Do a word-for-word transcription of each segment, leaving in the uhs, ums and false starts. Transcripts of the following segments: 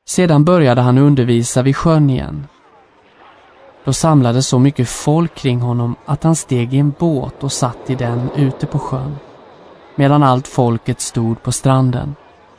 Sedan började han undervisa vid sjön igen. Då samlades så mycket folk kring honom att han steg i en båt och satt i den ute på sjön, medan allt folket stod på stranden.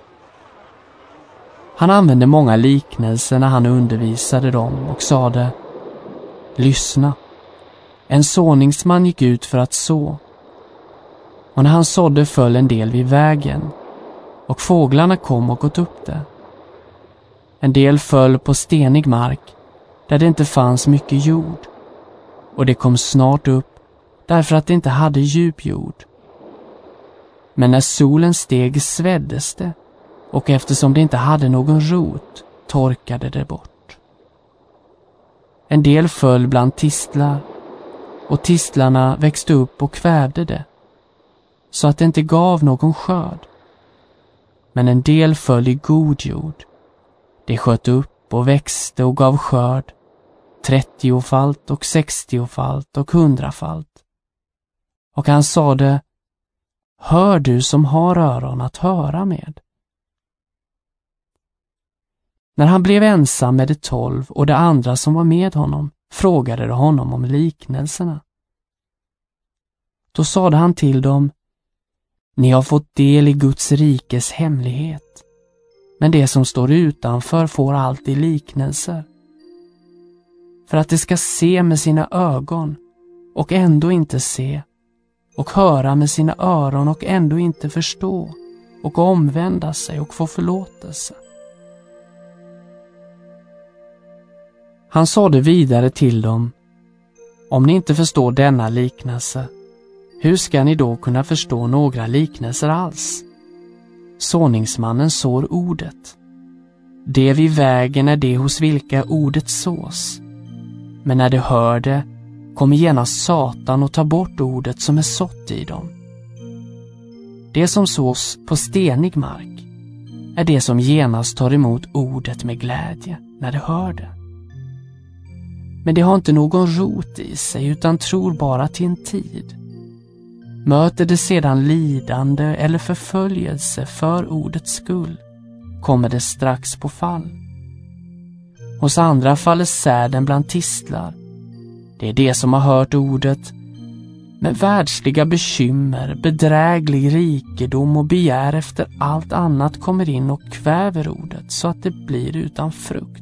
Han använde många liknelser när han undervisade dem och sade: Lyssna, en såningsman gick ut för att så. Och när han sådde föll en del vid vägen, och fåglarna kom och åt upp det. En del föll på stenig mark, där det inte fanns mycket jord, och det kom snart upp, därför att det inte hade djup jord. Men när solen steg sveddes det, och eftersom det inte hade någon rot, torkade det bort. En del föll bland tistlar, och tistlarna växte upp och kvävde det, så att det inte gav någon skörd. Men en del föll i god jord. Det sköt upp och växte och gav skörd, trettiofalt och sextiofalt och hundrafalt. Och han sade: Hör du som har öron att höra med. När han blev ensam med de tolv och de andra som var med honom, frågade de honom om liknelserna. Då sade han till dem: Ni har fått del i Guds rikes hemlighet, men det som står utanför får alltid liknelser. För att de ska se med sina ögon och ändå inte se, och höra med sina öron och ändå inte förstå, och omvända sig och få förlåtelse. Han sade vidare till dem: Om ni inte förstår denna liknelse, hur ska ni då kunna förstå några liknelser alls? Såningsmannen sår ordet. Det vid vägen är det hos vilka ordet sås. Men när de hör det, kommer genast Satan och tar bort ordet som är sått i dem. Det som sås på stenig mark är det som genast tar emot ordet med glädje när de hör det. Men det har inte någon rot i sig utan tror bara till en tid. Möter det sedan lidande eller förföljelse för ordets skull, kommer det strax på fall. Hos andra faller säden bland tistlar. Det är det som har hört ordet, med världsliga bekymmer, bedräglig rikedom och begär efter allt annat kommer in och kväver ordet så att det blir utan frukt.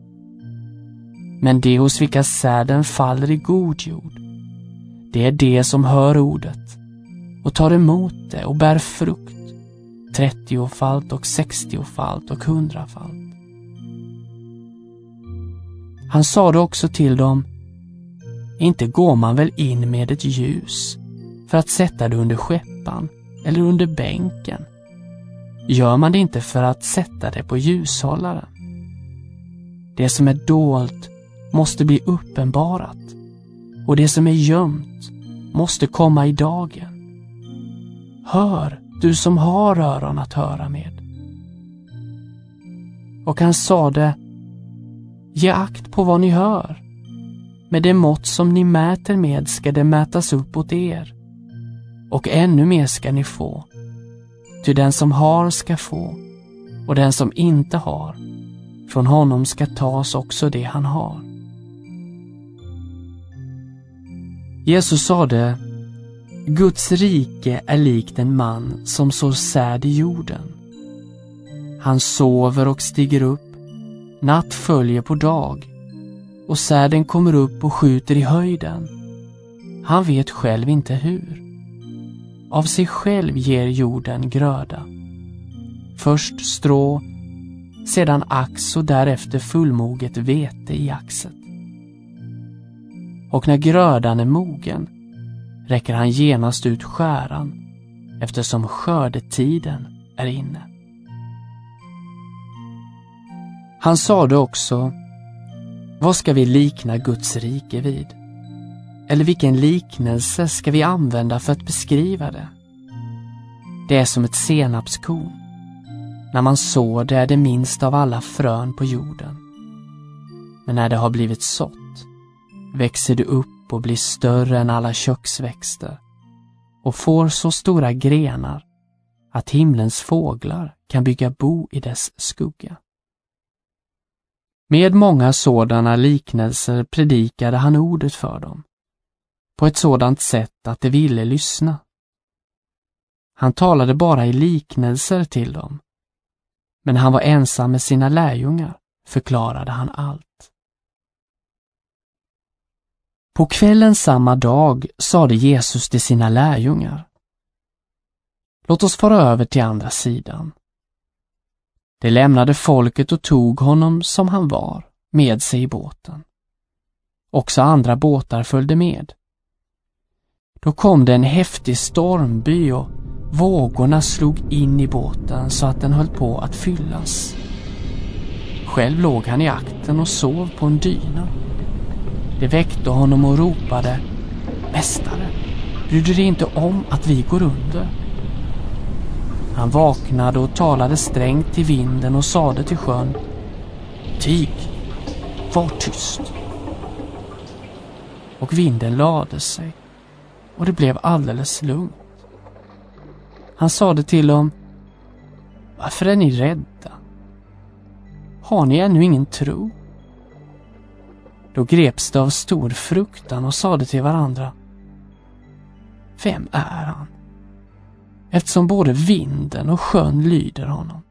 Men det hos vilka säden faller i god jord, det är det som hör ordet och tar emot det och bär frukt, trettiofalt och sextiofalt och hundrafalt. Han sade också till dem: Inte går man väl in med ett ljus för att sätta det under skeppan eller under bänken? Gör man det inte för att sätta det på ljushållaren? Det som är dolt måste bli uppenbarat, och det som är gömt måste komma i dagen. Hör, du som har öron att höra med. Och han sade: Ge akt på vad ni hör. Med det mått som ni mäter med ska det mätas upp åt er, och ännu mer ska ni få. Ty den som har ska få, och den som inte har, från honom ska tas också det han har. Jesus sade: Guds rike är likt en man som sår säd i jorden. Han sover och stiger upp, natt följer på dag, och säden kommer upp och skjuter i höjden. Han vet själv inte hur. Av sig själv ger jorden gröda. Först strå, sedan ax och därefter fullmoget vete i axet. Och när grödan är mogen räcker han genast ut skäran, eftersom skördetiden är inne. Han sade också: Vad ska vi likna Guds rike vid? Eller vilken liknelse ska vi använda för att beskriva det? Det är som ett senapskorn. När man sår det är det minst av alla frön på jorden. Men när det har blivit sått växer det upp och blir större än alla köksväxter och får så stora grenar att himlens fåglar kan bygga bo i dess skugga. Med många sådana liknelser predikade han ordet för dem, på ett sådant sätt att de ville lyssna. Han talade bara i liknelser till dem, men han var ensam med sina lärjungar, förklarade han allt. På kvällen samma dag sade Jesus till sina lärjungar: Låt oss fara över till andra sidan. De lämnade folket och tog honom som han var med sig i båten. Också andra båtar följde med. Då kom det en häftig stormby och vågorna slog in i båten så att den höll på att fyllas. Själv låg han i akten och sov på en dyna. Det väckte honom och ropade: Mästare, bryr du dig inte om att vi går under? Han vaknade och talade strängt till vinden och sade till sjön: Tig, var tyst. Och vinden lade sig och det blev alldeles lugnt. Han sade till dem: Varför är ni rädda? Har ni ännu ingen tro? Då greps de av stor fruktan och sade till varandra: Vem är han? Eftersom både vinden och sjön lyder honom.